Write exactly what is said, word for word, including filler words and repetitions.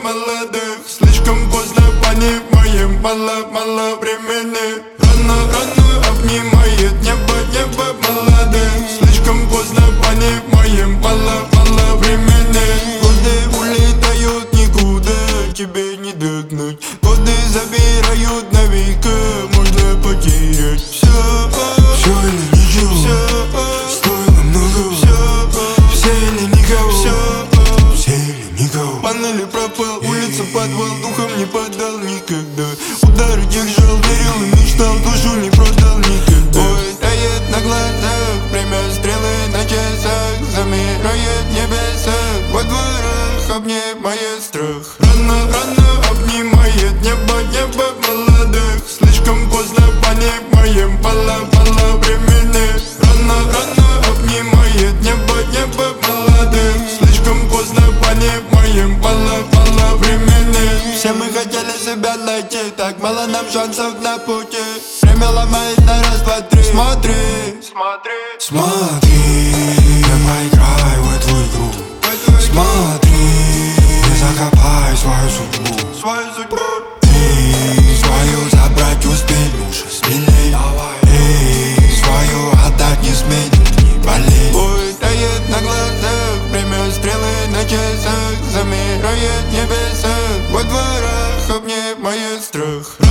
молодых. Слишком поздно понимаем, мало-мало времени. Рано-рано обнимает небо, небо молодых. Слишком поздно понимаем, мало-мало времени. Годы улетают никуда, тебе не догнать. Годы забирают навека, можно потерять все. Все или ничего, все стоило много, все, все или никого, все, все или никого. Панели пропал, улица подвал, духом не подал никогда. Удары держал, верил и мечтал, душу не продал никогда. Ой, тает на глазах, время стрелы на часах, замирает небеса, во дворах обнимает страх. Рано-рано обнимает небо, небо молодых. Слишком поздно понимаем, мало-мало времени. Рано-рано обнимает небо, небо молодых. Слишком поздно понимаем, мало-мало времени. Все мы хотели себя найти, так мало нам шансов на пути. Время ломает на раз, два, три. Смотри, смотри, смотри, я поиграю в эту игру. Смотри, не закопай свою судьбу, свою судьбу. Эй, свою забрать успей, лучше смелей. Эй, свою отдать не смей, не болей. Ой, тает на глазах, время стрелы на часах, замирает небеса, во дворах обнимает страх.